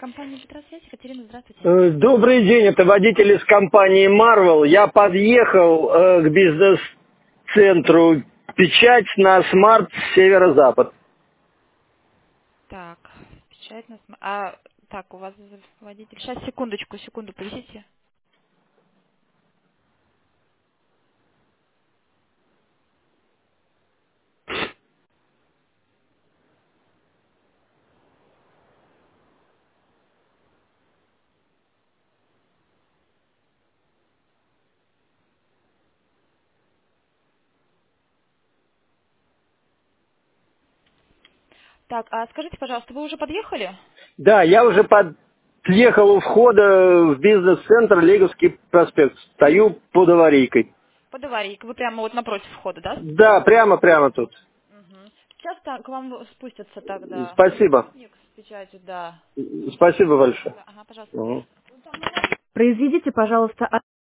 Компания Петросвязь. Екатерина, здравствуйте. Добрый день, это водитель из компании Marvel. Я подъехал к бизнес-центру «Печать» на смарт «Северо-Запад». Так, печать нас... так, у вас водитель... Сейчас, секунду, повисите. Так, а скажите, пожалуйста, вы уже подъехали? Да, я уже подъехал у входа в бизнес-центр Лиговский проспект. Стою под аварийкой. Под аварийкой. Вы прямо вот напротив входа, да? Да, прямо тут. Угу. Сейчас к вам спустятся тогда Спасибо. сотрудник с печатью, да. Спасибо большое. Да, ага, пожалуйста. Мгм. Произведите, пожалуйста,